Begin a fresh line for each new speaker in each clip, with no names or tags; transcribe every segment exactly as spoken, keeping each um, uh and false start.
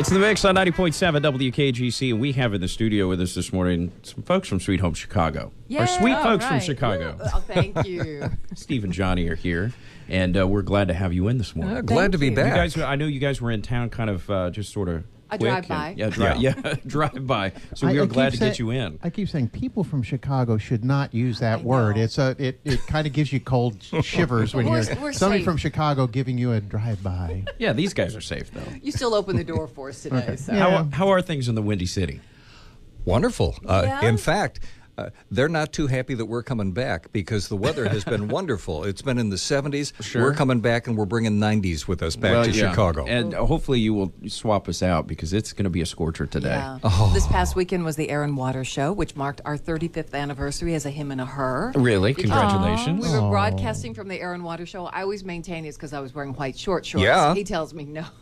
It's the Mix on ninety point seven W K G C, and we have in the studio with us this morning some folks from Sweet Home Chicago.
Yeah.
Or sweet
Oh,
folks
right.
from Chicago.
Oh, thank you.
Steve and Johnny are here, and uh, we're glad to have you in this morning.
Uh, glad
Thank
to be
you.
You
back.
guys, I know you guys were in town kind of uh, just sort of
A
quick
drive-by.
and- Yeah, dri-
Yeah.
yeah. drive-by. So
I-
we
I
are
keep
glad to
say-
get you in.
I keep saying people from Chicago should not use that
I
word.
know.
It's a it, it kind of gives you cold shivers when
We're-
you're
we're
somebody
safe.
from Chicago giving you a drive-by.
Yeah, these guys are safe, though.
You still opened the door for us today.
Okay.
So.
Yeah.
How, how are things in the Windy City?
Wonderful. Uh,
Yeah?
In fact, uh, they're not too happy that we're coming back because the weather has been wonderful. It's been in the seventies.
Sure.
We're coming back, and we're bringing nineties with us back
Well,
to
yeah.
Chicago.
And uh, hopefully you will swap us out because it's going to be a scorcher today.
Yeah.
Oh.
This past weekend was the Aaron Waters Show, which marked our thirty-fifth anniversary as a him and a her.
Really?
Because
Congratulations.
We were
Aw.
broadcasting from the Aaron Waters Show. I always maintain it's because I was wearing white short shorts.
Yeah.
He tells me no.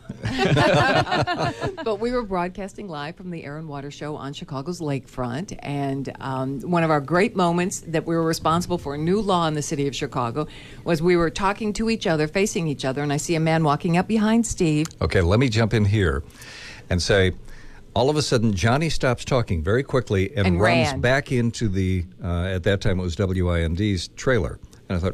But we were broadcasting live from the Aaron Waters Show on Chicago's lakefront. And um, one of our great moments that we were responsible for a new law in the city of Chicago was we were talking to each other, facing each other, and I see a man walking up behind Steve.
Okay, let me jump in here and say, all of a sudden, Johnny stops talking very quickly and,
And
runs
ran.
back into the, uh, at that time it was W I N D's trailer. And I thought,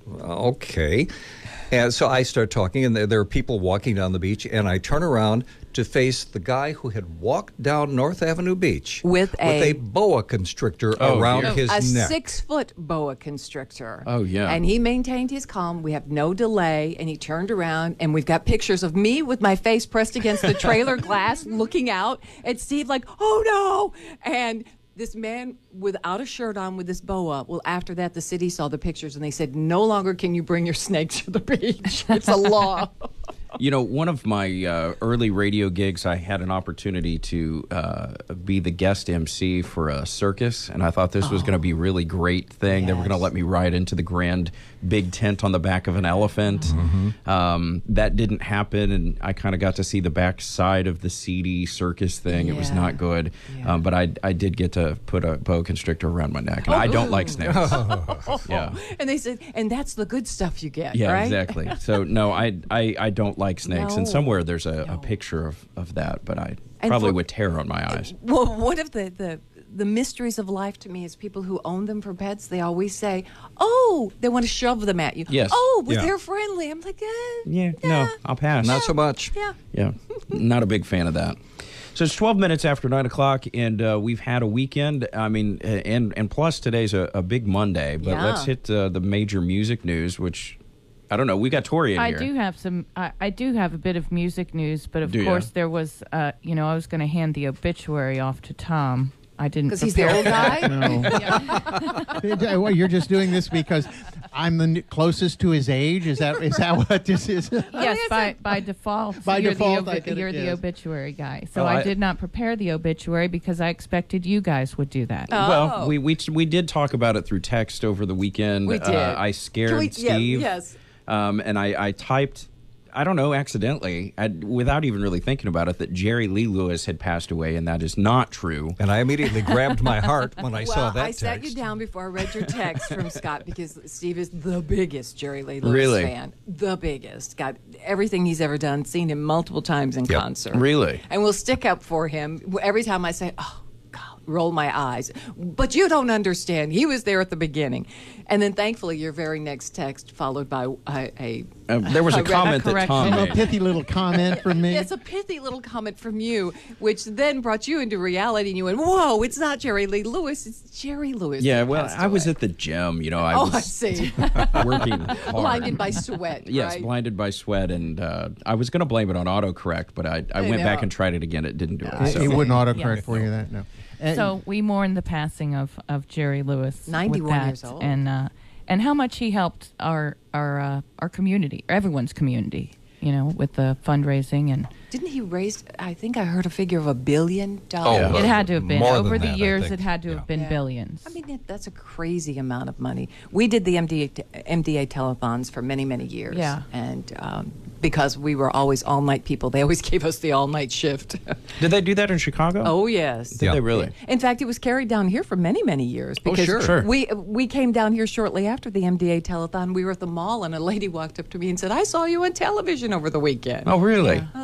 okay. And so I start talking, and there, there are people walking down the beach, and I turn around to face the guy who had walked down North Avenue Beach
With a-
a boa constrictor
Oh,
around
dear.
his
a
neck.
six-foot boa constrictor.
Oh, yeah.
And he maintained his calm. We have no delay. And he turned around, and we've got pictures of me with my face pressed against the trailer glass, looking out at Steve like, oh, no. And this man without a shirt on with this boa. Well, after that, the city saw the pictures, and they said, no longer can you bring your snake to the beach. It's a law.
You know, one of my uh, early radio gigs, I had an opportunity to uh, be the guest M C for a circus, and I thought this was going to be a really great thing. They were going to
Yes.
let me ride into the grand big tent on the back of an elephant. Um, that didn't happen, and I kind of got to see the back side of the seedy circus thing. It was
Yeah.
not good,
Yeah.
um, but I, I did get to put a boa constrictor around my neck, and I don't like snakes. Yeah.
And they said, and that's the good stuff you get,
Yeah,
right?
exactly. So no, I, I I don't like snakes, and
No.
somewhere there's a,
No.
a picture of, of that, but I
And
probably
for-
would tear on my eyes.
Well, one of the, the the mysteries of life to me is people who own them for pets. They always say, "Oh, they want to shove them at you."
Yes.
Oh, but
Yeah.
they're friendly. I'm like, eh,
Yeah, no, I'll pass.
Not so much.
yeah.
Yeah, not a big fan of that. So it's twelve minutes after nine o'clock, and uh, we've had a weekend. I mean, uh, and and plus today's a, a big Monday. But
Yeah.
let's hit uh, the major music news, which I don't know. We got Tori in
I
here.
do have some. I, I do have a bit of music news, but of
Do ya?
course there was. Uh, you know, I was going to hand the obituary off to Tom. I didn't
Because he's the
prepare
old
for
guy.
No. Well, you're just doing this because I'm the n- closest to his age. Is that is that what this is?
Yes,
yes,
by by default,
By
you're
default,
the,
I
obi-
did it,
you're the
yes.
obituary guy. So
Oh,
I,
I-
did not prepare the obituary because I expected you guys would do that.
Oh.
Well, we, we we did talk about it through text over the weekend.
We did.
Uh, I scared
Can we- yeah,
Steve.
yes.
Um, and I, I typed, I don't know, accidentally, I, without even really thinking about it, that Jerry Lee Lewis had passed away, and that is not true.
And I immediately grabbed my heart when I
well,
saw that
I sat
text.
you down before I read your text from Scott because Steve is the biggest Jerry Lee Lewis
Really?
fan. The biggest. Got everything he's ever done, seen him multiple times in
Yep.
concert.
Really?
And we'll stick up for him every time I say, oh, God, roll my eyes. But you don't understand. He was there at the beginning. And then thankfully, your very next text followed by a. a
Uh, there was a
a
comment that
correction.
Tom
A
made.
pithy little comment from me.
It's a pithy little comment from you, which then brought you into reality, and you went, "Whoa, it's not Jerry Lee Lewis; it's Jerry Lewis."
Yeah,
that
well,
passed
I was
away."
at the gym, you know, I
Oh,
was
I see.
working hard.
Blinded by sweat.
Yes,
right?
blinded by sweat, and uh, I was going to blame it on autocorrect, but I, I,
I
went back
know.
and tried it again. It didn't do it.
He-
So.
he wouldn't autocorrect
Yeah.
for you that no. And-
So we mourn the passing of, of Jerry Lewis. with
ninety-one
that,
years old.
and uh, and how much he helped our our uh, our community, everyone's community. You know, with the fundraising and
Didn't he raise? I think I heard a figure of a billion dollars.
Oh,
it had to have been
more than
over the
that, I
years.
think.
It had to
Yeah.
have been
Yeah.
billions.
I mean, it, that's a crazy amount of money. We did the M D A, t- M D A telethons for many, many years.
Yeah.
And um, because we were always all night people, they always gave us the all night shift.
Did they do that in Chicago?
Oh, yes.
Did
Yeah.
they really?
In fact, it was carried down here for many, many years.
Oh,
Because
sure.
Sure.
We we came down here shortly after the M D A telethon. We were at the mall, and a lady walked up to me and said, "I saw you on television over the weekend."
Oh, really?
I thought, wow.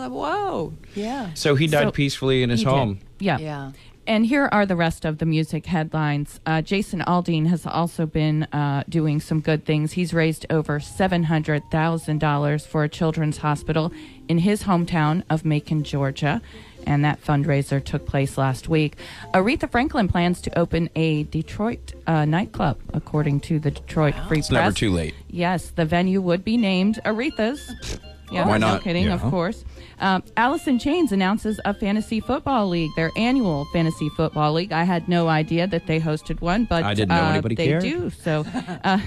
Oh, yeah.
So he died
So
peacefully in his
he did.
home.
Yeah.
Yeah.
And here are the rest of the music headlines. Uh, Jason Aldean has also been uh, doing some good things. He's raised over seven hundred thousand dollars for a children's hospital in his hometown of Macon, Georgia. And that fundraiser took place last week. Aretha Franklin plans to open a Detroit uh, nightclub, according to the Detroit Free
It's
Press.
never too late.
Yes, the venue would be named Aretha's. Yeah,
Why
no
not?
kidding,
Yeah.
of course. Um, Allison Chains announces a fantasy football league, their annual fantasy football league. I had no idea that they hosted one, but
I didn't know
uh,
anybody
they
cared.
do. So, uh,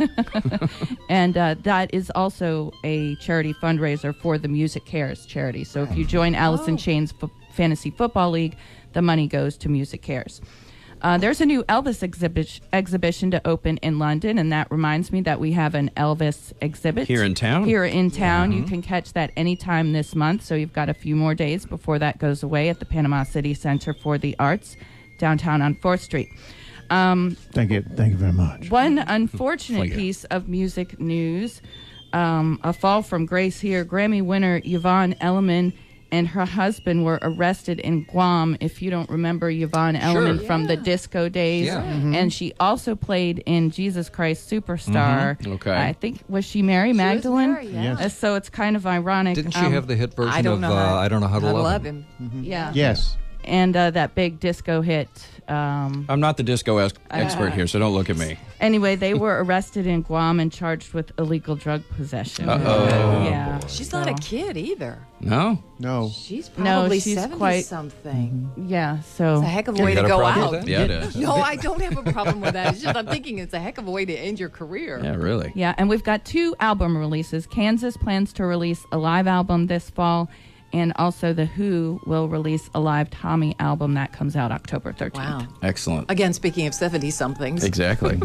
and uh, that is also a charity fundraiser for the Music Cares charity. So if you join Allison
Oh.
Chains F- Fantasy Football League, the money goes to Music Cares. Uh, there's a new Elvis exhibit exhibition to open in London, and that reminds me that we have an Elvis exhibit
Here in town?
Here in town, you can catch that anytime this month. So you've got a few more days before that goes away at the Panama City Center for the Arts, downtown on Fourth Street. Um,
Thank you. Thank you very much.
one unfortunate
Thank you.
piece of music news: um, a fall from grace here. Grammy winner Yvonne Elliman and her husband were arrested in Guam. If you don't remember Yvonne Elliman
Sure.
from the
Yeah.
disco days,
Yeah.
and she also played in Jesus Christ Superstar.
Okay.
I think was she Mary Magdalene?
Mary, yeah.
Uh, So it's kind of ironic.
Didn't she
Um,
have the hit version
I don't
of
know.
uh,
how,
I Don't Know How to Love,
him.
Yeah.
Yes.
And uh, that big disco hit. Um,
I'm not the disco es- expert here, so don't look at me.
anyway, they were arrested in Guam and charged with illegal drug possession.
Uh-oh.
Yeah.
She's not a
so-
kid either.
No?
No.
She's
No,
probably
she's
seventy
quite-
something.
Yeah. So.
It's a heck of a
You
way
got
to
a
go
problem
out.
with that?
Yeah, it is.
No, I don't have a problem with that. It's just I'm thinking it's a heck of a way to end your career.
Yeah, really.
Yeah, and we've got two album releases. Kansas plans to release a live album this fall, and also The Who will release a live Tommy album that comes out October thirteenth.
Wow.
Excellent.
Again, speaking of seventy-somethings.
Exactly.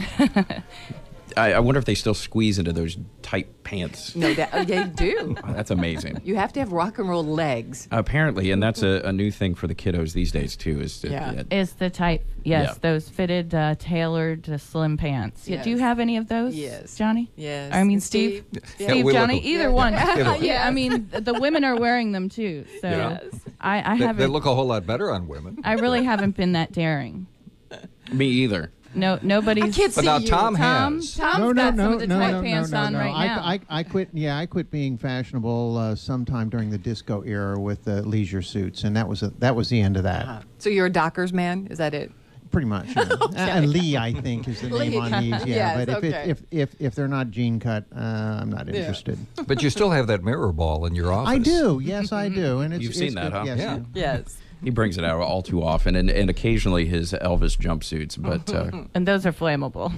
I, I wonder if they still squeeze into those tight pants.
No, that, they do.
That's amazing.
You have to have rock and roll legs.
Apparently, and that's a, a new thing for the kiddos these days too. Is to,
Yeah.
Is the type, yes,
Yeah.
those fitted, uh, tailored, uh, slim pants. Yeah, do you
Yes.
have any of those?
Yes.
Johnny?
Yes.
I mean,
And
Steve?
Steve?
Yeah,
Steve,
we look
Johnny,
a-
either one.
Either one.
Yeah, I mean, the women are wearing them too. So
Yeah.
I, I
They,
haven't.
they look a whole lot better on women.
I really haven't been that daring.
Me either.
No, nobody's.
I can't
But
see
now
you.
Tom
Tom,
has.
Tom's
no, no,
got
no,
some of the
no,
tight
no,
pants
no, no,
on
no.
right
I,
now.
I, I quit. Yeah, I quit being fashionable uh, sometime during the disco era with the leisure suits, and that was a, that was the end of that.
Uh-huh. So you're a Dockers man? Is that it?
Pretty much. Yeah. And Lee, I think, is the name
Lee.
on these. Yeah,
Yes,
but if,
okay.
it, if if if they're not jean cut, uh, I'm not interested.
But you still have that mirror ball in your office.
I do. Yes, I do. And it's
You've seen
it's
that,
good.
huh?
Yes,
Yeah.
Yes.
He brings it out all too often, and, and occasionally his Elvis jumpsuits. But uh,
and those are flammable.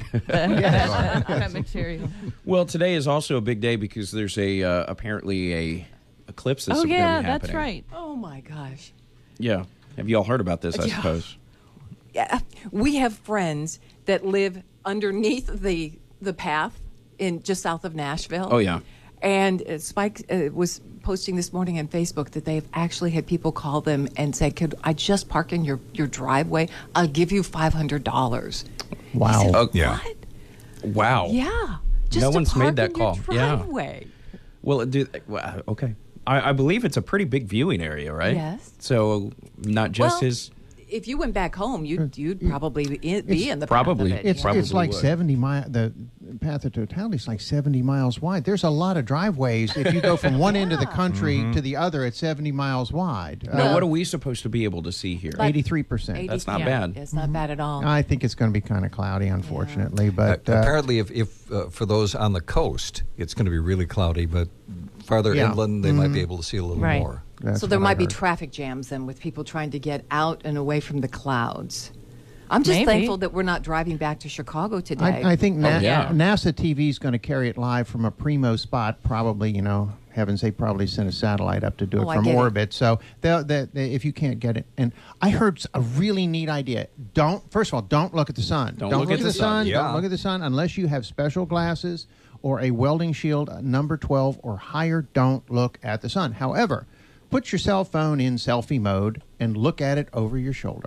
that, that material.
well, today is also a big day because there's a uh, apparently a eclipse that's
Oh
gonna be
yeah,
happening.
that's right.
Oh my gosh.
Yeah. Have you all heard about this? I
Yeah.
suppose.
Yeah, we have friends that live underneath the the path in just south of Nashville.
Oh, yeah.
And uh, Spike uh, was posting this morning on Facebook that they've actually had people call them and said, "Could I just park in your, your driveway? I'll give you five hundred dollars."
Wow.
Oh,
Yeah.
What?
Wow.
Yeah. Just
No
to
one's made
park
that
in your
call. Yeah.
driveway.
Well, do well, okay. I, I believe it's a pretty big viewing area, right?
Yes.
So not just
Well,
his.
If you went back home, you'd you'd probably be in, be in the
Probably.
path of it.
It's
Probably
it's like
would.
seventy mile. The path of totality is like seventy miles wide. There's a lot of driveways. If you go from one end of the country
Mm-hmm.
to the other, it's seventy miles wide. Uh,
Now, what are we supposed to be able to see here?
Eighty-three percent.
eighty
That's not
yeah,
bad.
It's not bad at all.
I think it's going to be kind of cloudy, unfortunately. But
Uh,
uh,
apparently, if, if uh, for those on the coast, it's going to be really cloudy, but farther
Yeah.
inland, they might be able to see a little
Right.
more.
that's
So there
what I
might be
heard.
traffic jams then with people trying to get out and away from the clouds. I'm just
Maybe.
thankful that we're not driving back to Chicago today.
I, I think Na-
Oh, yeah.
NASA T V is going to carry it live from a primo spot. Probably, you know, heavens, they probably sent a satellite up to do it
Oh, I
from
get it.
orbit. So they'll, they, they, if you can't get it, and I heard a really neat idea. Don't first of all, don't look at the sun.
Don't look
look
at
the
the sun.
sun.
Yeah.
Don't look at the sun unless you have special glasses or a welding shield uh, number twelve or higher. Don't look at the sun. However, put your cell phone in selfie mode and look at it over your shoulder.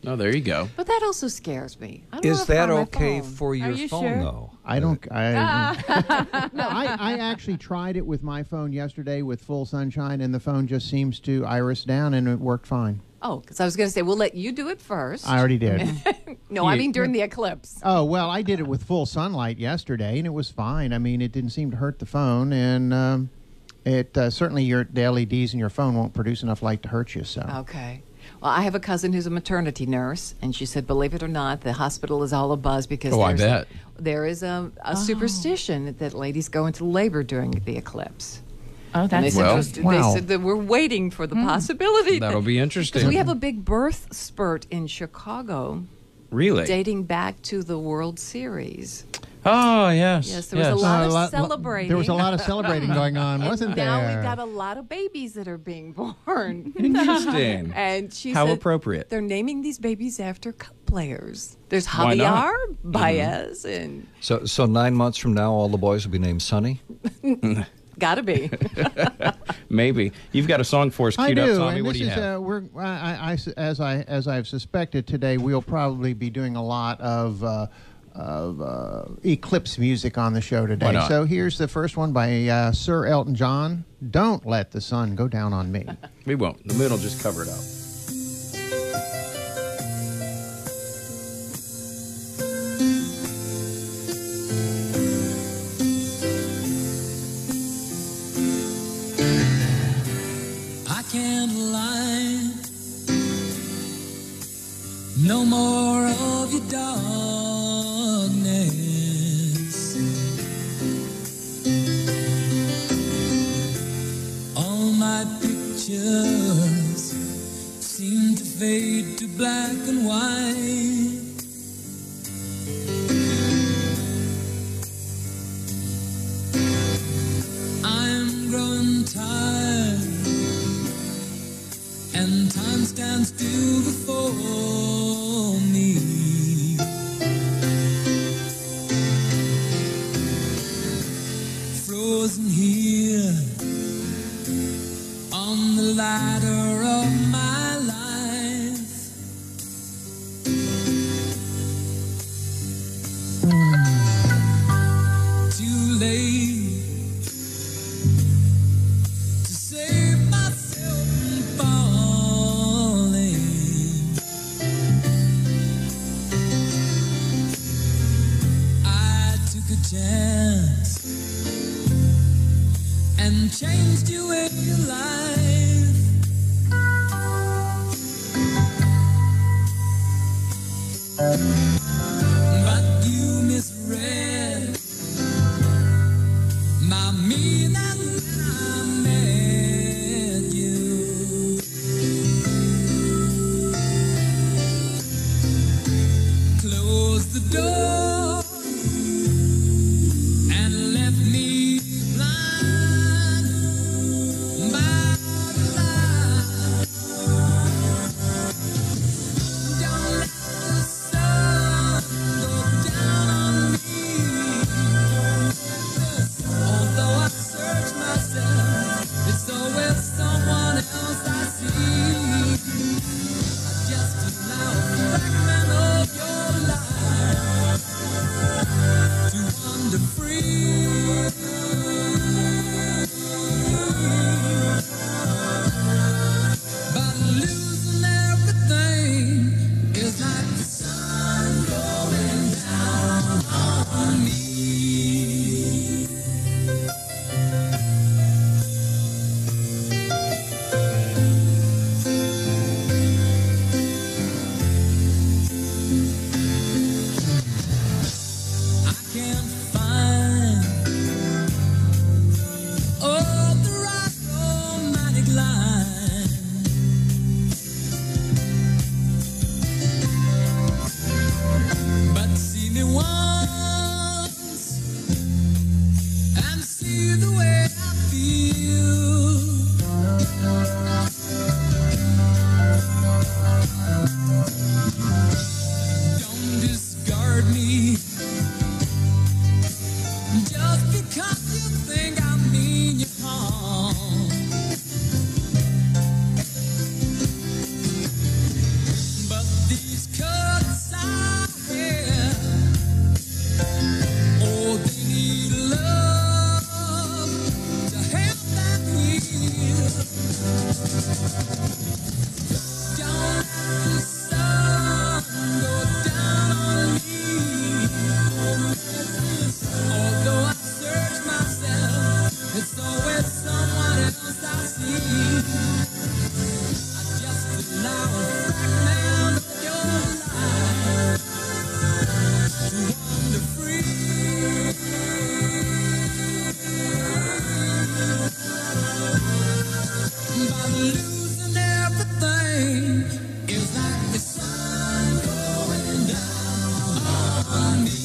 Oh, there you go.
But that also scares me. I don't
Is
wanna
that
find my
okay
phone.
for your
you
phone,
sure?
though?
I don't. I, no, I, I actually tried it with my phone yesterday with full sunshine, and the phone just seems to iris down, and it worked fine.
Oh, because I was going to say, we'll let you do it first.
I already did.
no, I mean during the eclipse.
Oh, well, I did it with full sunlight yesterday, and it was fine. I mean, it didn't seem to hurt the phone, and um, it uh, certainly your the L E Ds in your phone won't produce enough light to hurt you. So.
Okay. Well, I have a cousin who's a maternity nurse, and she said, believe it or not, the hospital is all abuzz because
Oh, I
there's
bet.
A, there is a, a superstition that ladies go into labor during the eclipse.
Oh,
And they
that's
said,
Well-
they
Wow.
said that we're waiting for the possibility.
That'll
that-
be
Because
interesting.
we have a big birth spurt in Chicago
Really?
dating back to the World Series.
Oh, yes.
Yes, there was a
yes.
lot
Uh,
of
lot-
celebrating.
There was a lot of celebrating going on, wasn't there?
Now we've got a lot of babies that are being born.
Interesting.
And she
How
said
appropriate.
they're naming these babies after cup players. There's
Why not?
Javier Baez and
So, so nine months from now, all the boys will be named Sonny?
gotta be.
Maybe. You've got a song for us
I
queued
do,
up, Tommy.
and
What
this
do you
is
have?
uh, we're I, I- I- as I as I've suspected today, we'll probably be doing a lot of. Uh, of uh, eclipse music on the show today.
Why not?
So here's the first one by uh, Sir Elton John. Don't let the sun go down on me.
We won't. The moon will just cover it up.
I can't lie. No more of your darkness. All my pictures seem to fade to black and white. I'm growing tired, and time stands still before me. Frozen here on the ladder of my life. Too late to save myself from falling. I took a chance and changed your way of life. But you misread my meaning when I met you. Close the door and left me blind by But losing everything is like the sun going down on me.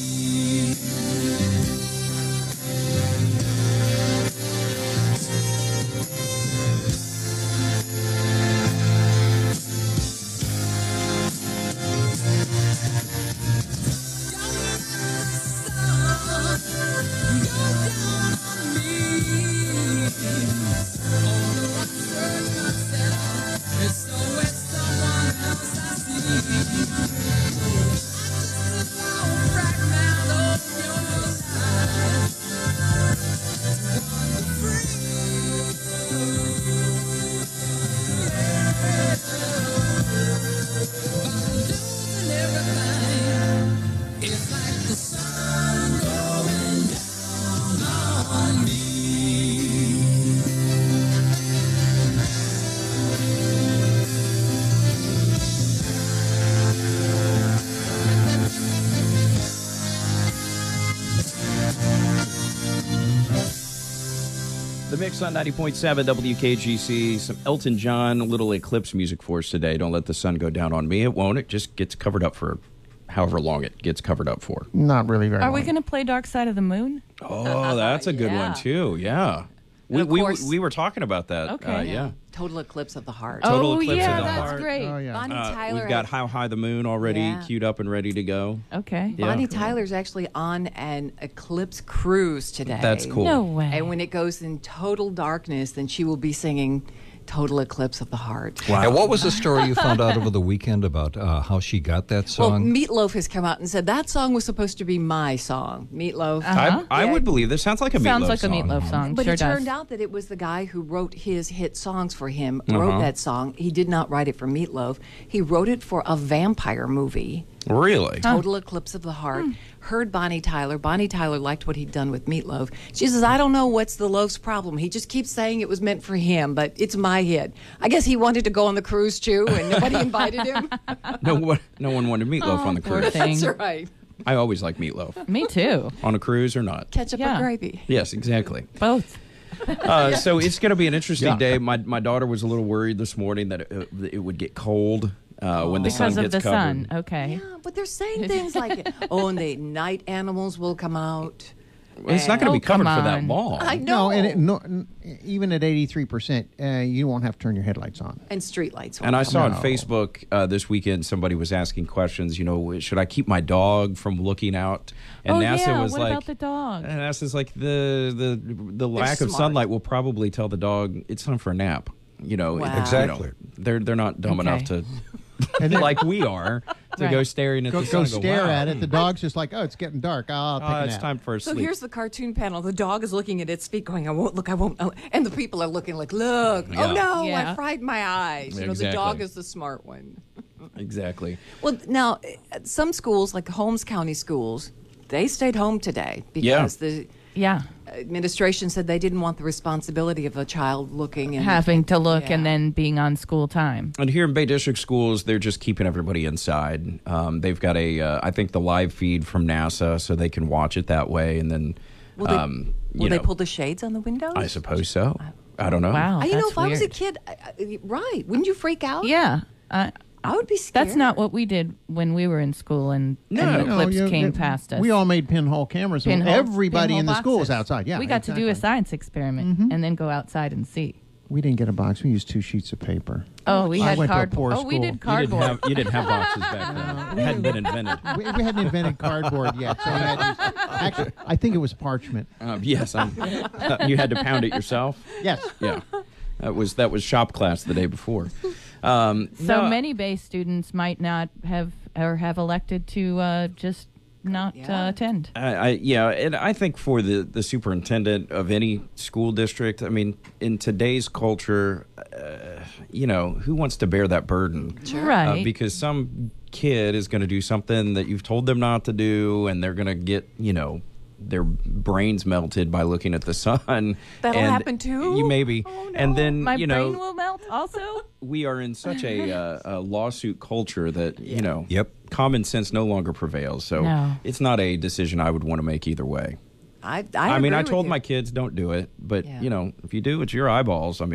The Mix on ninety point seven W K G C. Some Elton John, a little Eclipse music for us today. Don't let the sun go down on me. It won't. It just gets covered up for however long it gets covered up for.
Not really very
Are
long.
we going to play Dark Side of the Moon?
Oh, that's a good
Yeah.
one, too. Yeah. We,
of
we,
course-
we were talking about that.
Okay.
Uh, yeah.
Total eclipse of the heart.
Total
oh,
Eclipse
yeah,
of the
that's
Heart.
great.
Oh, yeah.
Bonnie
Uh,
Tyler.
we've got How High the Moon already
Yeah.
queued up and ready to go.
Okay.
Yeah.
Bonnie Tyler's actually on an eclipse cruise today.
That's cool.
No way.
And when it goes in total darkness, then she will be singing Total Eclipse of the Heart.
And what was the story you found out over the weekend about uh, how she got that
Well,
song?
Meatloaf has come out and said that song was supposed to be my song. Meatloaf.
Uh-huh.
I, I
Yeah.
would believe this. Sounds like a
Sounds
Meatloaf
like
song.
a Meatloaf song.
But
sure
it turned
does.
out that it was the guy who wrote his hit songs for him,
Uh-huh.
wrote that song. He did not write it for Meatloaf. He wrote it for a vampire movie,
Really?
Total Eclipse of the Heart.
Hmm.
Heard Bonnie Tyler. Bonnie Tyler liked what he'd done with Meatloaf. She says, I don't know what's the Loaf's problem. He just keeps saying it was meant for him, but it's my hit. I guess he wanted to go on the cruise too, and nobody invited him.
No one, no one wanted Meatloaf on the
poor
cruise.
thing.
That's right.
I always like Meatloaf.
Me too.
On a cruise or not.
Ketchup
Yeah.
or gravy.
Yes, exactly.
Both.
Uh, so it's going to be an interesting
Yeah.
day. My my daughter was a little worried this morning that it, it would get cold uh, when the sun
Because of
gets
the
covered.
sun. Okay.
Yeah, but they're saying things like, oh, and the night animals will come out.
Well, it's not going to
Oh,
be covered
come
for that
on.
long.
I know.
No, and it, no, n- even at eighty-three percent, uh, you won't have to turn your headlights on.
And streetlights.
And I saw on
No.
Facebook uh, this weekend somebody was asking questions. You know, should I keep my dog from looking out? And
oh,
NASA
yeah.
was
what
like,
about the dog?
and NASA's like the the the lack of
smart.
sunlight will probably tell the dog it's time for a nap. You know,
Wow.
you know,
Exactly.
they're they're not dumb
Okay.
enough to,
And then
like we are, to
Right.
go staring at
go,
the sun
go
and go,
stare
wow.
at it. The dog's just like, oh, it's getting dark. I'll take
Uh,
a
it's
nap.
time for a
So
sleep.
here's the cartoon panel. The dog is looking at its feet, going, "I won't look. I won't." Oh. And the people are looking like, "Look!
Yeah.
Oh no!
Yeah.
I fried my eyes." You know, the
Exactly.
dog is the smart one.
Exactly.
Well, now at some schools, like Holmes County schools, they stayed home today because the
Yeah.
administration said they didn't want the responsibility of a child looking and
Having to look and
Yeah.
then being on school time.
And here in Bay District schools, they're just keeping everybody inside. Um, they've got a, uh, I think, the live feed from NASA, so they can watch it that way. And then,
Will they,
um, you
will they
know,
pull the shades on the windows?
I suppose so. I don't know.
Wow.
I, you know,
that's
if I was a
weird.
kid, I, I, right? Wouldn't you freak out?
Yeah. Uh,
I would be scared.
that's not what we did when we were in school and, and the
No,
eclipse
you-
came
you-
past us.
We all made pinhole cameras. and
Pinhole-
Everybody
pinhole
in the school was
boxes.
outside. Yeah,
we got to do a
exactly.
science experiment and then go outside and see.
We didn't get a box. We used two sheets of paper.
Oh, we
I
had
went to a
cardboard.
poor
Oh, we
school.
did
You didn't,
cardboard.
have, you didn't have boxes back then. It hadn't been invented.
we, we hadn't invented cardboard yet, so we had to use, actually, I think it was parchment.
Um, yes, I'm, you had to pound it yourself.
Yes.
Yeah, that was that was shop class the day before. Um,
So
no,
many Bay students might not have or have elected to uh, just not
Yeah.
uh, attend.
I, I yeah, and I think for the the superintendent of any school district, I mean, in today's culture, uh, you know, who wants to bear that burden?
Right.
Uh, because some kid is going to do something that you've told them not to do, and they're going to get, you know, their brains melted by looking at the sun.
That'll
And
happen too?
You maybe,
Oh,
and
no.
then
My
you
brain
know,
will melt also.
we are in such a, uh, a lawsuit culture that you know,
Yep.
common sense no longer prevails. So
No.
it's not a decision I would want to make either way.
I, I,
I, mean,
agree
I
with
told
you.
my kids don't do it, but
Yeah.
you know, if you do, it's your eyeballs. I mean,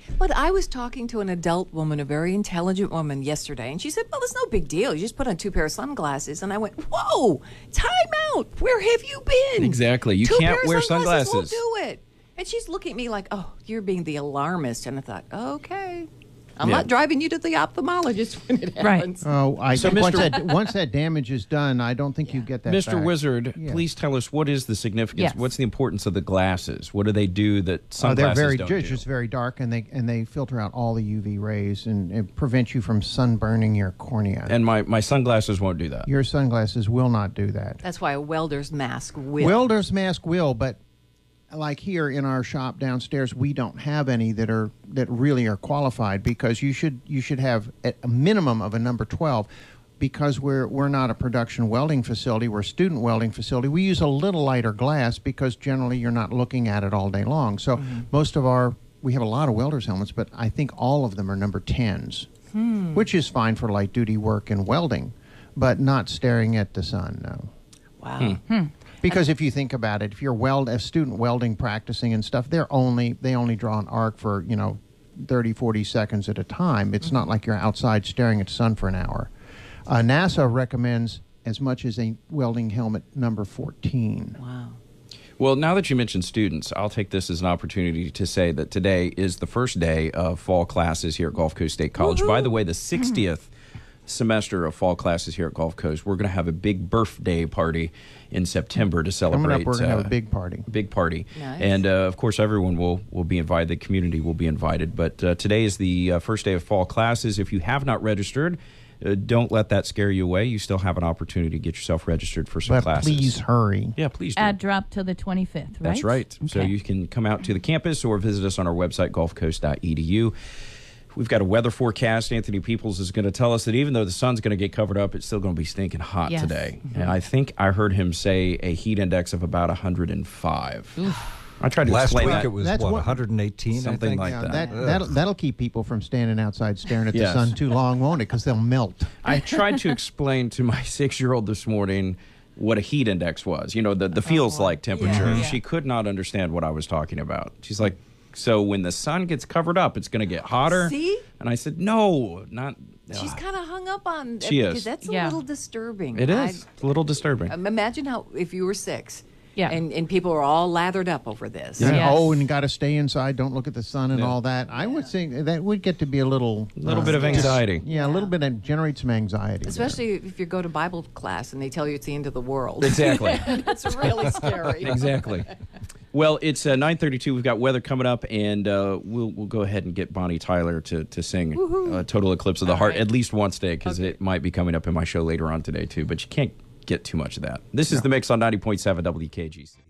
But I was talking to an adult woman, a very intelligent woman yesterday, and she said, well, it's no big deal. You just put on two pair of sunglasses. And I went, whoa, time out. Where have you been?
Exactly. You
two
can't
pair of
wear
sunglasses
sunglasses.
won't do it. And she's looking at me like, oh, you're being the alarmist. And I thought, okay. I'm
Yeah.
not driving you to the ophthalmologist when it
Right.
happens.
Oh, I
So,
think once
Mister
that once that damage is done, I don't think you get that.
Mister
back.
Wizard,
Yeah.
please tell us what is the significance?
Yes.
What's the importance of the glasses? What do they do that
Oh,
sunglasses
they're very
don't
ju-
do?
just very dark, and they and they filter out all the U V rays and, and prevent you from sunburning your cornea.
And my, my sunglasses won't do that.
your sunglasses will not do that.
That's why a welder's mask will.
Welder's mask will, but like here in our shop downstairs, we don't have any that are that really are qualified, because you should you should have at a minimum of a number twelve, because we're we're not a production welding facility, we're a student welding facility. We use a little lighter glass because generally you're not looking at it all day long. So
Mm-hmm.
most of our we have a lot of welders helmets, but I think all of them are number tens,
Hmm.
which is fine for light duty work and welding, but not staring at the sun. No.
Wow.
Because if you think about it, if you're weld a student welding practicing and stuff, they're only they only draw an arc for, you know, thirty, forty seconds at a time. It's not like you're outside staring at the sun for an hour. Uh, NASA recommends as much as a welding helmet number fourteen.
Wow.
Well, now that you mentioned students, I'll take this as an opportunity to say that today is the first day of fall classes here at Gulf Coast State College. By the way, the sixtieth semester of fall classes here at Gulf Coast. We're going to have a big birthday party in September to celebrate.
Coming up, we're going to
uh,
have a big party.
Big party.
Nice.
And, uh, of course, everyone will, will be invited. The community will be invited. But uh, today is the uh, first day of fall classes. If you have not registered, uh, don't let that scare you away. You still have an opportunity to get yourself registered for some
But
classes.
please hurry.
Yeah, please do.
Ad drop till the twenty-fifth, right?
That's right. So
Okay.
you can come out to the campus or visit us on our website, gulf coast dot e d u. We've got a weather forecast. Anthony Peoples is going to tell us that even though the sun's going to get covered up, it's still going to be stinking hot
Yes.
today. And I think I heard him say a heat index of about one hundred five. I tried to
Last
explain
week
that.
it was,
That's
what,
what-
one hundred eighteen,
Something
I think?
like
Yeah,
that.
that,
Ugh.
that'll, that'll keep people from standing outside staring at
Yes.
the sun too long, won't it? Because they'll melt.
I tried to explain to my six-year-old this morning what a heat index was. You know, the, the feels like temperature.
Yeah,
And
yeah.
she could not understand what I was talking about. She's like, so when the sun gets covered up, it's going to get hotter?
See?
And I said, no, not...
She's
uh,
kind of hung up on
She
because
is.
that's a
Yeah.
little disturbing.
It
I-
is. It's a little disturbing.
um, imagine how if you were six.
Yeah.
And and people are all lathered up over this.
And,
Yes.
Oh, and got to stay inside. Don't look at the sun and
Yeah.
all that. I would think that would get to be a little,
A little
uh,
bit of anxiety.
Yeah, a little bit of generate some anxiety. there.
Especially if you go to Bible class and they tell you it's the end of the world.
Exactly.
That's really scary.
Exactly. Well, it's uh, nine thirty-two. We've got weather coming up, and uh, we'll we'll go ahead and get Bonnie Tyler to, to sing uh, Total Eclipse of the
All
Heart
right.
at least once today, because
Okay.
it might be coming up in my show later on today, too. But you can't get too much of that. This is The Mix on ninety point seven W K G C.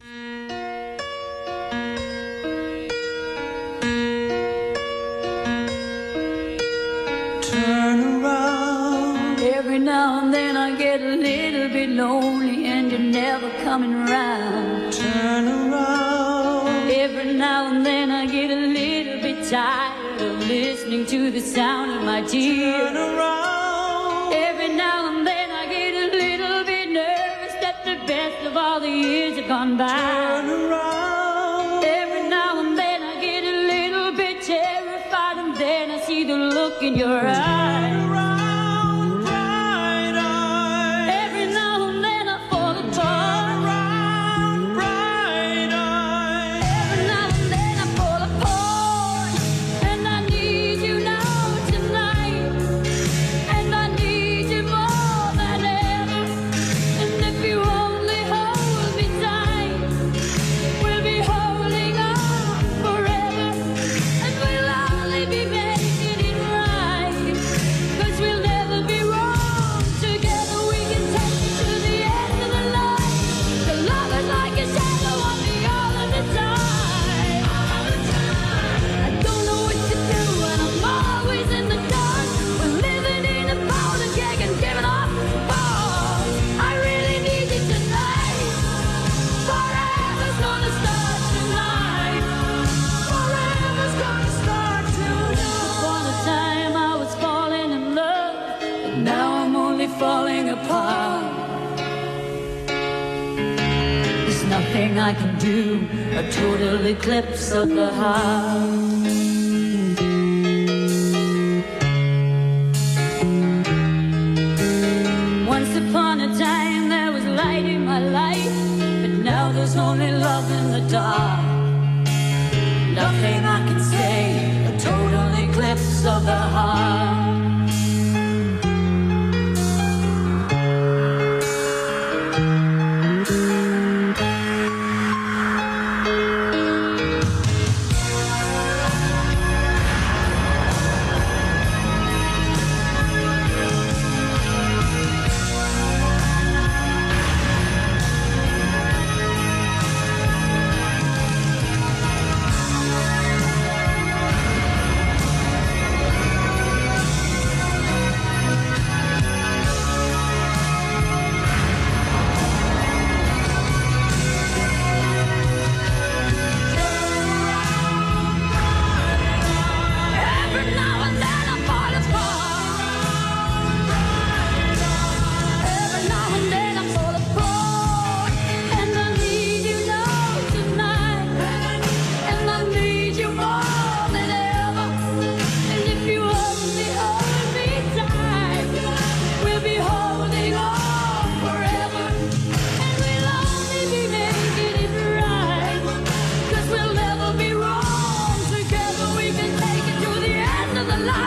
Turn around.
Every now and then I get a little bit lonely and you're never coming around.
Turn around.
Every now and then I get a little bit tired of listening to the sound of my
Turn
tears.
around.
Every now and then I get a little bit nervous that the best of all the years have gone by.
Turn around.
Every now and then I get a little bit terrified and then I see the look in your eyes.
Around, bright eyes.
Every now and then I fall apart.
Around, bright eyes.
Every now and then I fall apart. And I need you now tonight. And I need you more than ever. And if you only hold me tight, we'll be holding on forever. And we'll only be making it right. 'Cause we'll never be wrong. Together we can take it to the end of the line. The love is like a shadow on me all of the time. I don't know what to do and I'm always in the dark. We're living in a powder keg and giving off balls. I really need you tonight. Forever's gonna start tonight. Forever's gonna start tonight. Upon a time I was falling in love, but now I'm only falling apart. There's nothing I can do, a total eclipse of the heart.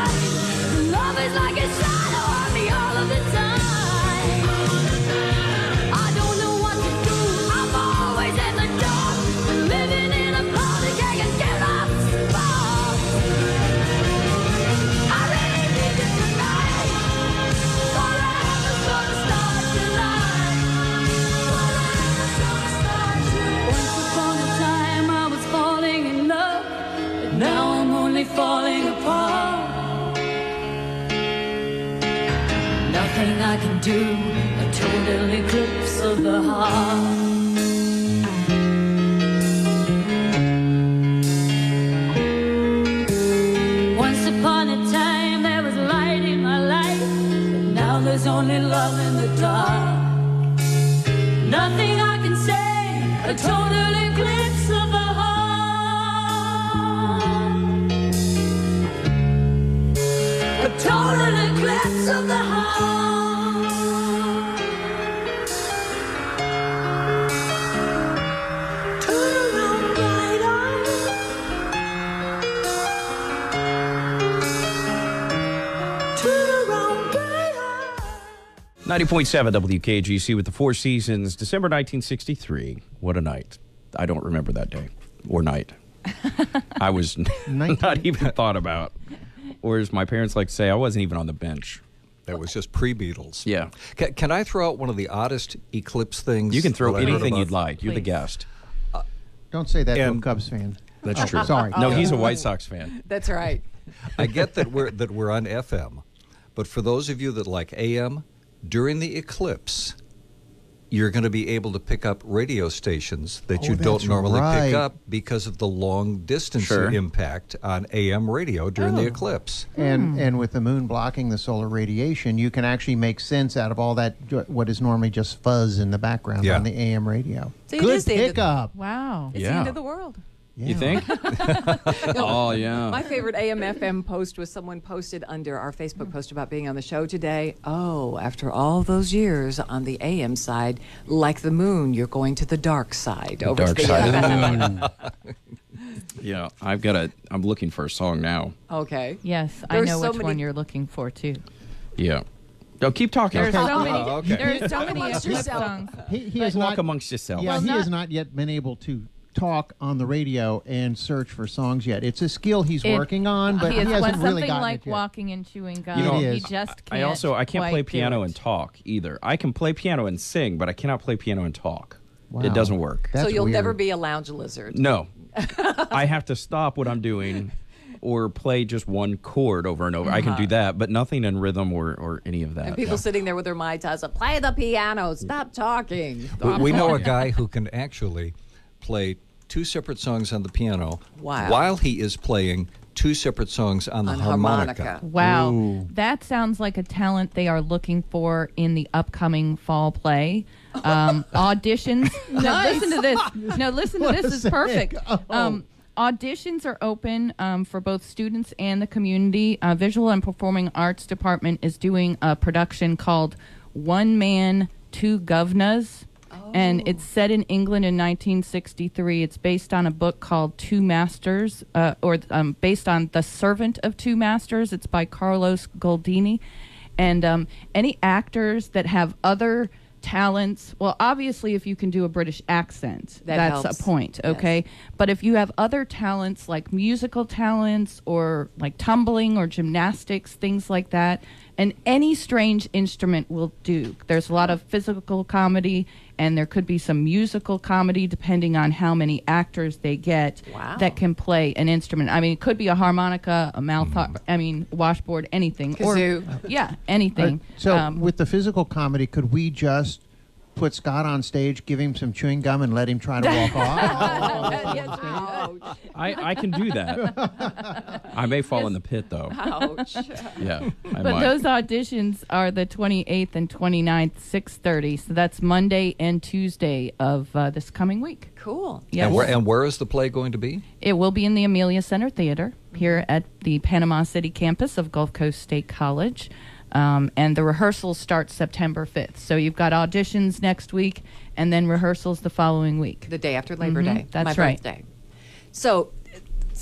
night. Love is like a shadow on me all of the time. I don't know what to do. I'm always in the dark, living in a party gang and get off spot. I really need you tonight. Forever's gonna start tonight. Forever's gonna start tonight. Once upon a time I was falling in love, but now I'm only falling apart. Nothing I can do, a total eclipse of the heart. Once upon a time there was light in my life, but now there's only love in the dark. Nothing I can say, a total eclipse of the heart. A total eclipse of the heart. Turn around, bright eyes. Turn around, bright eyes.
ninety point seven W K G C with the Four Seasons, December nineteen sixty-three. What a night. I don't remember that day or night. I was not even thought about. Or as my parents like to say, I wasn't even on the bench.
That was just pre-Beatles.
Yeah.
Can, can I throw out one of the oddest eclipse things?
You can throw
that I heard
anything
about?
you'd like. You're the
Please.
guest.
Don't say that to a
And-
Cubs fan.
That's
Oh,
true.
sorry.
No, he's a White Sox fan.
That's right.
I get that we're that we're on F M, but for those of you that like A M, during the eclipse, you're going to be able to pick up radio stations that
Oh,
you don't
that's
normally
right.
pick up because of the long distance
Sure.
impact on A M radio during the eclipse.
And and with the moon blocking the solar radiation, you can actually make sense out of all that ju- what is normally just fuzz in the background
Yeah.
on the A M radio.
See, it
Good
is the end of-
pickup.
Wow.
It's
Yeah.
the end of the world.
You think? Oh, yeah.
My favorite A M F M post was someone posted under our Facebook post about being on the show today. Oh, after all those years on the A M side, like the moon, you're going to the dark side. Over
Dark
the
side of the moon. Yeah, I've got a. I'm looking for a song now.
Okay.
Yes, I
There's
know
so
which
many-
one you're looking for too.
Yeah. No, keep talking.
There's so
Oh,
many.
okay.
There's so
Talk
many
amongst
eclipse
yourself.
songs.
He, he
But
has
Walk
not,
amongst yourself.
yeah,
Well,
he
not-
has not yet been able to talk on the radio and search for songs yet. It's a skill he's
It-
working on, but
he
he,
is
hasn't
something
really gotten
like
it yet.
walking and chewing gum.
You know,
he
It is.
just can't.
I also I can't
quite
play
do
piano
it.
and talk either. I can play piano and sing, but I cannot play piano and talk.
Wow.
It doesn't work.
That's
so you'll
weird.
never be a lounge lizard.
No. I have to stop what I'm doing or play just one chord over and over. I can do that, but nothing in rhythm or, or any of that.
And people sitting there with their Mai Tais, play the piano, stop talking.
We, we know a guy who can actually play two separate songs on the piano
Wow.
while he is playing two separate songs on the
On
harmonica.
harmonica.
Wow, that sounds like a talent they are looking for in the upcoming fall play. Um, auditions. No, listen to this. No, listen to
What
this.
a
Is
seg.
perfect.
Oh.
Um, auditions are open um, for both students and the community. Uh, Visual and Performing Arts Department is doing a production called One Man, Two Govnas. And it's set in England in nineteen sixty-three. It's based on a book called Two Masters, uh, or um, based on The Servant of Two Masters. It's by Carlos Goldini. And um, any actors that have other talents, well, obviously, if you can do a British accent,
That
that's
helps.
a point,
Yes.
okay? But if you have other talents like musical talents or like tumbling or gymnastics, things like that, and any strange instrument will do. There's a lot of physical comedy, and there could be some musical comedy depending on how many actors they get
Wow.
that can play an instrument. I mean, it could be a harmonica, a mouth, har- I mean, washboard, anything.
Kazoo.
Or, yeah, anything.
Uh, so
Um,
with the physical comedy, could we just put Scott on stage, give him some chewing gum, and let him try to walk off?
Ouch.
I, I can do that. I may fall in the pit, though.
Ouch.
Yeah, I
But
might.
those auditions are the twenty-eighth and twenty-ninth, six thirty. So that's Monday and Tuesday of uh, this coming week.
Cool.
Yes.
And, where, and where is the play going to be?
It will be in the Amelia Center Theater here at the Panama City campus of Gulf Coast State College. Um, and the rehearsals start September fifth. So you've got auditions next week and then rehearsals the following week.
The day after Labor
Mhm,
Day.
that's
my
right.
birthday. So, s-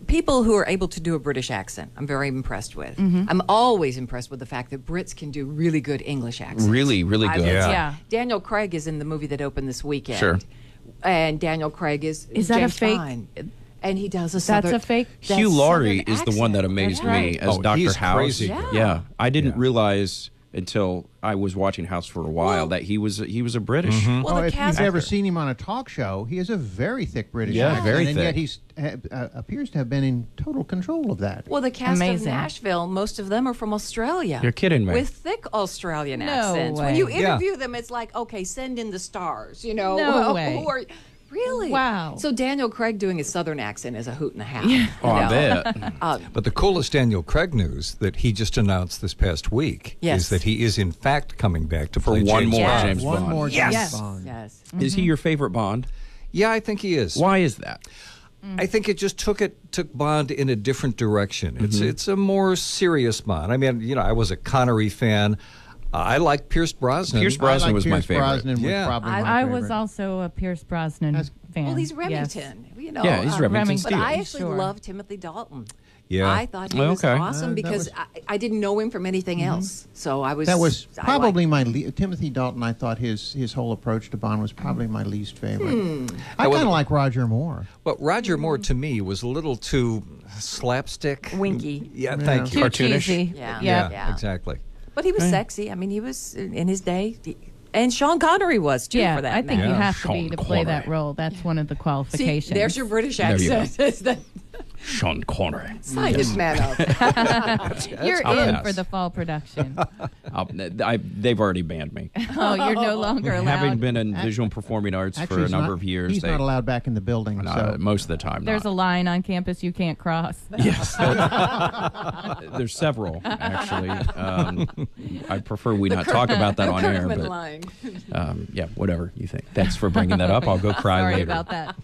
people who are able to do a British accent, I'm very impressed with.
Mm-hmm.
I'm always impressed with the fact that Brits can do really good English accents.
Really, really
I
good.
would
Yeah.
say.
Yeah.
Daniel Craig is in the movie that opened this weekend.
Sure.
And Daniel Craig is
Is that a
James
fake-
Fine. And he does a
That's
southern,
a fake.
that
Hugh Laurie
southern
is the one that
accent.
amazed
That's right.
me as
Oh,
Doctor
he's
House.
crazy
good.
Yeah, I didn't
Yeah.
realize until I was watching House for a while
Well-
that he was he was a British.
Well,
Oh,
the
if
cast
you've ever seen him on a talk show, he has a very thick British
Yeah,
accent,
very
and
thick.
yet he uh, appears to have been in total control of that.
Well, the cast of
Amazing.
Nashville, most of them are from Australia.
You're kidding me.
With thick Australian
No
accents.
way.
When you
Yeah.
interview them, it's like, okay, send in the stars, you know.
No
Who-
way.
Who are, really?
Wow.
So Daniel Craig doing a southern accent is a hoot and a half.
Oh, I
you know.
bet.
Uh,
But the coolest Daniel Craig news that he just announced this past week
Yes.
is that he is in fact coming back to
For
play
one
James
more
Bond.
James
One
Bond.
more
Yes.
James
Yes.
Bond.
yes.
Is he your favorite Bond?
Yeah, I think he is.
Why is that?
I think it just took it took Bond in a different direction. It's
Mm-hmm.
it's a more serious Bond. I mean, you know, I was a Connery fan. Uh, I like Pierce Brosnan.
Pierce
I
Brosnan
like
was my
Pierce
favorite.
Brosnan was
Yeah.
probably
I-
my
I
favorite.
was also a Pierce Brosnan
That's-
fan.
Well, he's
Yes.
Remington. You know,
Yeah, he's
uh,
Remington
But I
Steele.
actually
Sure.
love Timothy Dalton.
Yeah.
I thought he
Oh,
was
okay.
awesome
Uh, that
because
was-
I, I didn't know him from anything else. So I was.
That was
I
probably
liked-
my le- Timothy Dalton. I thought his his whole approach to Bond was probably my least favorite.
Hmm.
I
was-
kind of like Roger Moore.
But Roger Moore to me was a little too slapstick.
Winky.
Yeah, thank
Too
you.
Cartoonish.
cheesy.
Yeah.
Yeah.
Yeah.
exactly.
But he was sexy. I mean, he was in his day. And Sean Connery was, too,
Yeah,
for that
I think
matter.
you have to
Sean
be to play that
Connery.
role. That's one of the
See,
qualifications.
there's your British
There you
accent. Is that-
Sean Connery.
Sign this man up.
You're
I'll
in
pass.
for the fall production.
I'll- I, they've already banned me.
Oh, you're no longer allowed.
Having been in visual performing arts
Actually,
for a
he's
number
not-
of years,
he's
they,
not allowed back in the building.
uh,
so
most of the time.
There's a
not.
line on campus you can't cross.
Yes, there- there's several actually. Um, I prefer we not talk about that
The
on air,
Kirkman
but
line.
um, yeah, whatever you think. Thanks for bringing that up. I'll go cry
Sorry
later.
about that.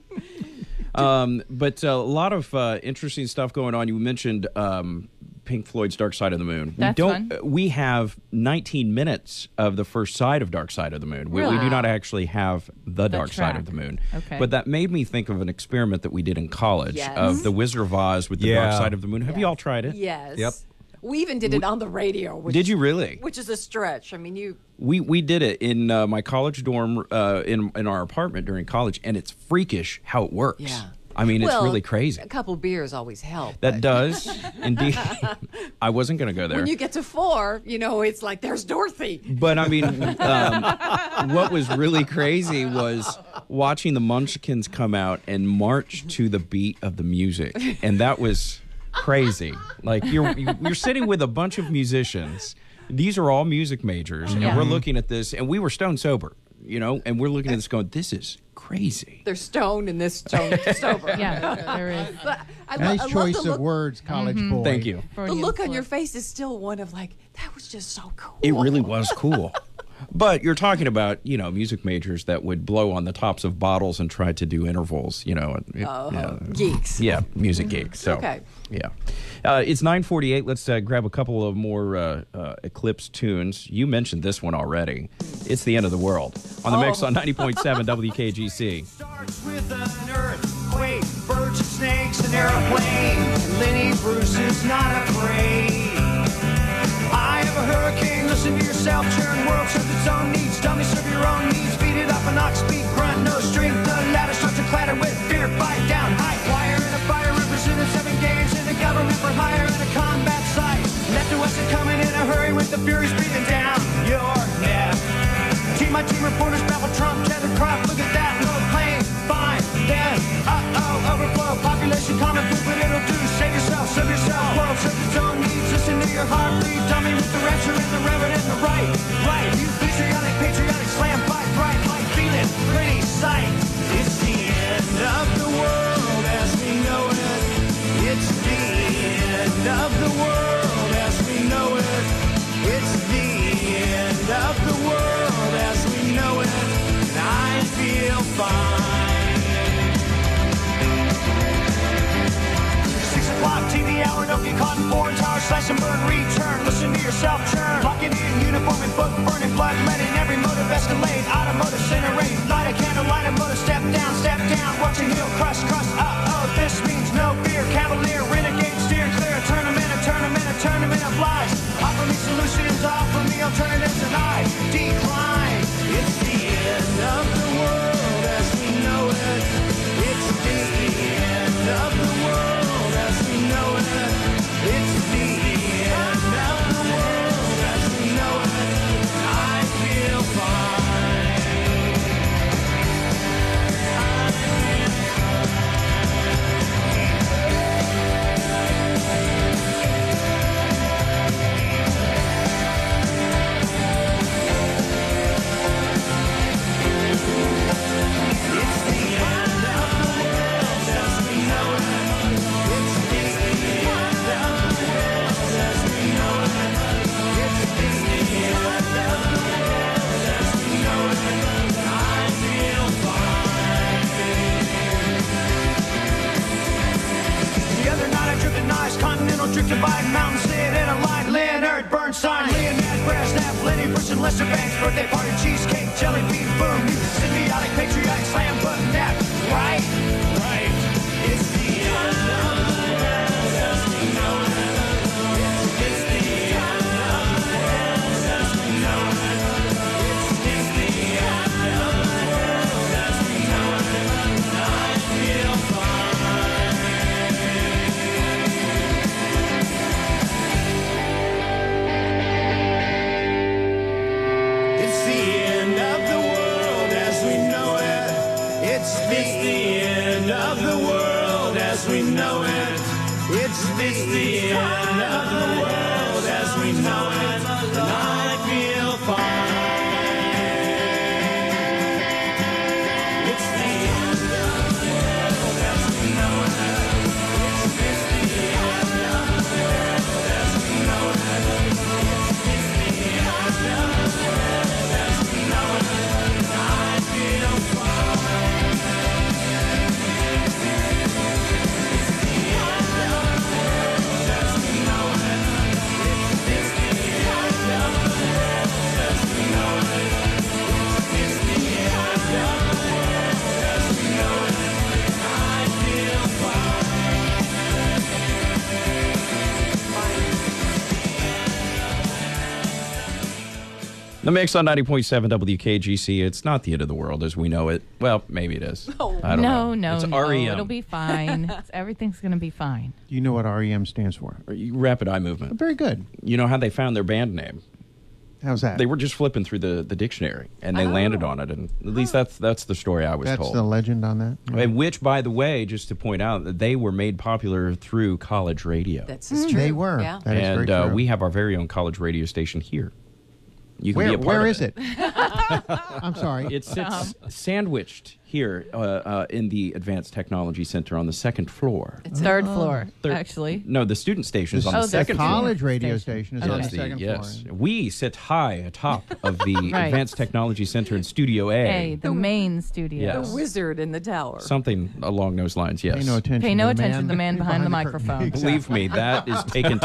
Um, but uh, a lot of uh, interesting stuff going on. You mentioned um, Pink Floyd's Dark Side of the Moon. We
That's
don't.
fun.
uh, We have nineteen minutes of the first side of Dark Side of the Moon. We, we
Really?
do not actually have the, Dark Side of
track.
the Moon.
Okay.
But that made me think of an experiment that we did in college
Yes.
of the Wizard of Oz with the
Yeah.
Dark Side of the Moon. Have you all tried it?
Yes.
Yep.
We even did it on the radio. Which,
Did you really?
Which is a stretch. I mean, you.
We we did it in uh, my college dorm uh, in in our apartment during college, and it's freakish how it works.
Yeah.
I mean, it's
well,
really crazy.
A couple beers always help.
That
but
does indeed. I wasn't going to go there.
When you get to four, you know, it's like there's Dorothy.
But I mean, um, what was really crazy was watching the Munchkins come out and march to the beat of the music, and that was crazy. Like you're you're sitting with a bunch of musicians. These are all music majors, and
Yeah.
we're looking at this, and we were stone sober, you know, and we're looking at this going, "This is crazy."
They're stoned and this stoned sober.
Yeah, there is.
But I, lo-
nice
I love
choice
the
of
look,
words, college
Mm-hmm.
boy.
Thank you.
The
Freudian
look on
slip.
your face is still one of like, that was just so cool.
It really was cool. But you're talking about, you know, music majors that would blow on the tops of bottles and try to do intervals, you know. and it-
Oh,
yeah.
geeks.
Yeah, music geeks. So,
Okay.
yeah. Uh, it's nine forty-eight. Let's uh, grab a couple of more uh, uh, Eclipse tunes. You mentioned this one already. It's the End of the World. On the mix
Oh.
on ninety point seven W K G C.
Starts with an earthquake, birds and snakes, an airplane. Lenny Bruce is not afraid. I am a hurricane, listen to yourself, churn world serves its own needs. Dummy serve your own needs, beat it up an ox beat, grunt, no strength. The ladder starts to clatter with fear, fight down, high wire in a fire, represented seven games in a government for hire in a combat site. Left to us and coming in a hurry with the furies breathing down your neck. Team my team reporters babble Trump, tether crop, look at that, no plane, fine, then, uh-oh, overflow, population common food, what it'll do, save yourself, serve yourself, world serves its own needs, listen to your heartbeat, dummy with the rapture and the reverend and the right, right, you patriotic, patriotic, slam, fight, bright, light, feeling, pretty sight, it's the end of the world as we know it, it's the end of the world as we know it, it's the end of the world as we know it, and I feel fine. Six o'clock T V hour, don't get caught in foreign tower, slash and burn, return, listen to yourself churn, locking in uniform and book, burning blood, letting every motive escalate, automotive incinerate, light a candle, light a motor, step down, step down, watch a heel crush, crush, uh-oh, this means no fear, of lies. Offer me solutions, offer me alternatives, and I decline. It's the end of the world as we know it. It's the end of the world as we know it. It's the end of the world as we know it. I feel fine. Drifted by mountain, sit in a line. Leonard Bernstein, Leonard Brasnap, Lenny Bruce, and Lester Banks. Birthday party, cheesecake, jelly bean, boom. Symbiotic, patriotic, slam button, nap. Right, right. It's the end of the world as we know it. It's the end of the world as we know it. It's the end of the world as we know it. I feel fine. It's the end of the world as we know it. It's the end of the world as we know it. It's the end of the world as we know it. And I feel fine. It's the end of the world as we know it. It's the end of the world as we know it. It's the end of the world as we know it. And I feel fine. It's the end of the world as we know it. It's the end of the world as we know it. It's the end of the world as we know it. And I feel
The Mix on ninety point seven W K G C. It's not the end of the world as we know it. Well, maybe it is.
Oh.
I don't
no,
know.
no,
It's
no.
R E M.
It'll be fine. It's, everything's going to be fine.
Do you know what R E M stands for?
Rapid Eye Movement.
Very good.
You know how they found their band name?
How's that?
They were just flipping through the, the dictionary, and they landed on it. And at least that's that's the story I was
That's
told.
the legend on that.
And which, by the way, just to point out, that they were made popular through college radio.
That's is true.
They were.
Yeah.
That is
and
very
uh,
true.
we have our very own college radio station here. You can
Where,
be a part
where
of
is it? I'm sorry.
It sits sandwiched here uh, uh, in the Advanced Technology Center on the second floor.
Third floor,
Third-
actually.
No, the student station is on
Oh,
the
the
second floor.
college radio
Station.
station is on
Yes,
the
the-
second
yes.
floor.
We sit high atop of the
Right.
Advanced Technology Center in Studio A.
Hey, the main studio.
Yes.
The wizard in the tower.
Something along those lines, yes.
Pay no attention.
Pay no
to the
attention to the man behind the
curtain.
microphone.
Exactly.
Believe me, that is taken to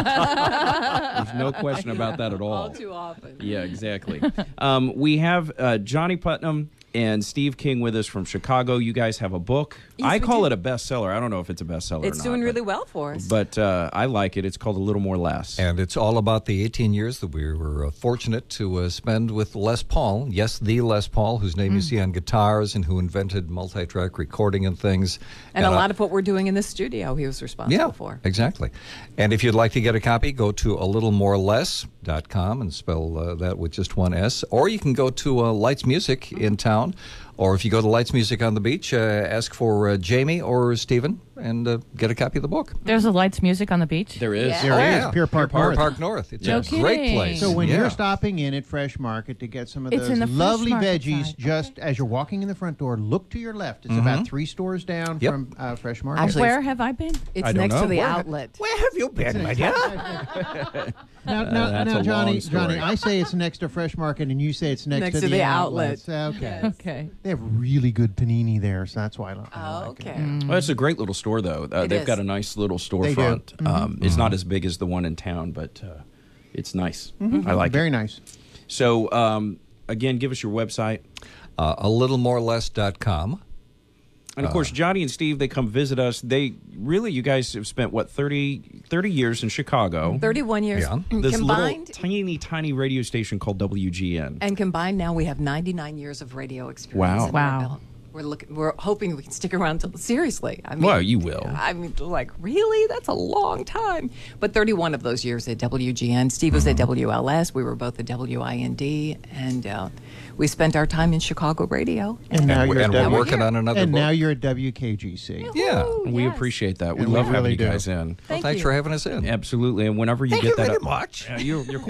heart. There's no question about that at all.
All too often.
Yeah, exactly. um, we have uh, Johnny Putnam and Steve King with us from Chicago. You guys have a book.
Yes,
I
we
call
do.
it a bestseller. I don't know if it's a bestseller
It's
or not.
doing
but-
really well for us.
But uh, I like it. It's called A Little More Less.
And it's all about the eighteen years that we were uh, fortunate to uh, spend with Les Paul. Yes, the Les Paul, whose name
Mm.
you see on guitars and who invented multi-track recording and things.
and a
uh,
lot of what we're doing in the studio, he was responsible
yeah,
for.
exactly. And if you'd like to get a copy, go to a little more less dot com and spell uh, that with just one S. Or you can go to uh, Lights Music in town. Or if you go to Lights Music on the Beach, uh, ask for uh, Jamie or Stephen and uh, get a copy of the book.
There's a Lights Music on the beach.
There is.
Yeah.
There
Oh,
is,
yeah.
Pier Park
Pier
North.
Park North. It's
No
a great
kidding.
place.
So when
Yeah.
you're stopping in at Fresh Market to get some of
It's
those
in the Fresh
lovely
Market
veggies,
side.
just as you're walking in the front door, look to your left. It's about three stores down
Yep.
from uh, Fresh Market.
Actually,
Where have I been?
It's
I don't
next
know.
to the
Where-
outlet.
Where have you been, my dear?
now, now,
that's
now
a
Johnny,
long story.
Johnny, I say it's next to Fresh Market, and you say it's next,
Next
to,
to
the,
the
outlets.
outlet.
Okay.
Okay.
They have really good panini there, so that's why I, li- I
Oh,
like
okay.
it.
Well, it's a great little store, though. Uh,
It
they've
is.
got a nice little
They do.
storefront. Um, it's not as big as the one in town, but uh, it's nice. I like
Very
it.
nice.
So, um, again, give us your website.
Uh, a little more less dot com.
And of course, Johnny and Steve, they come visit us. They really, you guys have spent, what, thirty, thirty years in Chicago.
thirty-one years
Yeah.
This
combined.
little tiny, tiny radio station called W G N.
And combined now we have ninety-nine years of radio experience.
Wow.
under our
Wow.
belt. We're looking. We're hoping we can stick around. Till, seriously, I mean,
Well, you will.
I mean, like, really? That's a long time. But thirty-one of those years at W G N. Steve was at W L S. We were both at W I N D, and uh, we spent our time in Chicago radio.
And now
And we're,
you're
and
at
we're
W-
working on another
and
book.
now you're at W K G C.
yeah.
Ooh,
We
yes.
appreciate that. We
And we
love having
really
you
do.
guys in.
Well,
Thank
thanks
you.
for having us in.
Absolutely. And whenever you
Thank
get
you
that
very
up-
much.
Uh, you're, you're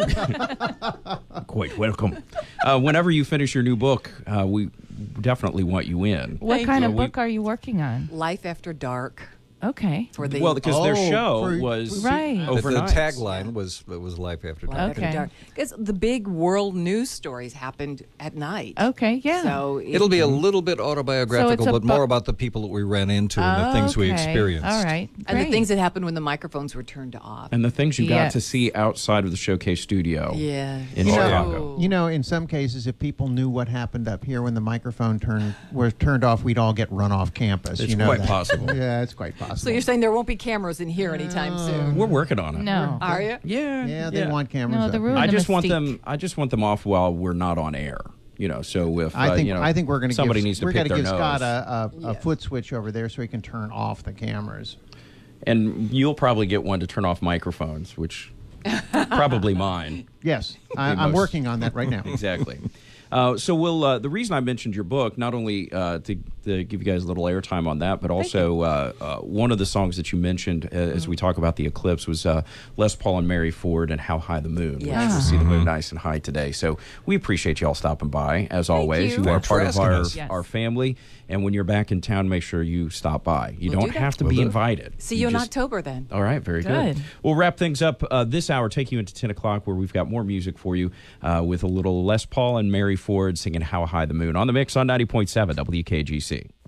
quite, quite welcome. Uh, whenever you finish your new book, uh, we definitely want you in.
What
Thank
kind
you.
of
We-
book are you working on?
Life After Dark
Okay.
for the
Well, because their
Oh,
show
for-
was
Right.
The- the
overnight.
tagline was it was life after
Life
dark.
After
Okay.
Dark, because the big world news stories happened at night.
Okay, yeah.
So it-
It'll be a little bit autobiographical,
So it's
but more
abo-
about the people that we ran into and the things we
Okay.
experienced.
All right.
and the
Great.
things that happened when the microphones were turned off.
And the things you got
Yes.
to see outside of the Showcase studio.
yeah.
In
You know,
Chicago.
you know, in some cases, if people knew what happened up here when the microphone turned was turned off, we'd all get run off campus.
It's
you know
quite
that.
possible.
Yeah, it's quite possible.
So you're saying there won't be cameras in here anytime soon?
We're working on it.
No.
Are you?
Yeah.
yeah, they want cameras.
No,
up
the
here.
ruin
I
the
just want
mystique.
them. I just want them off while we're not on air. You know, so if
I
uh,
think
you know,
I think we're going to
somebody
give,
needs to
we're
pick
gonna
their
give
nose.
Scott a, a, a
Yeah.
foot switch over there so he can turn off the cameras.
And you'll probably get one to turn off microphones, which probably mine.
Yes, I,
The
I'm
most-
working on that right now.
Exactly. Uh, so we'll. Uh, the reason I mentioned your book, not only uh, to, to give you guys a little airtime on that, but also uh, uh, one of the songs that you mentioned uh, as we talk about the eclipse was uh, Les Paul and Mary Ford and "How High the Moon." Which
Yes.
we see the moon nice and high today. So we appreciate y'all stopping by as always.
you.
are
Thanks for
part of
asking
our
us.
Yes.
our family, and when you're back in town, make sure you stop by. You
We'll
don't
do that.
have to
Will
be
do.
invited.
See you in
just-
October then.
All right, very good.
Good.
We'll wrap things up uh, this hour, take you into ten o'clock, where we've got more music for you uh, with a little Les Paul and Mary Ford singing "How High the Moon" on the mix on ninety point seven W K G C.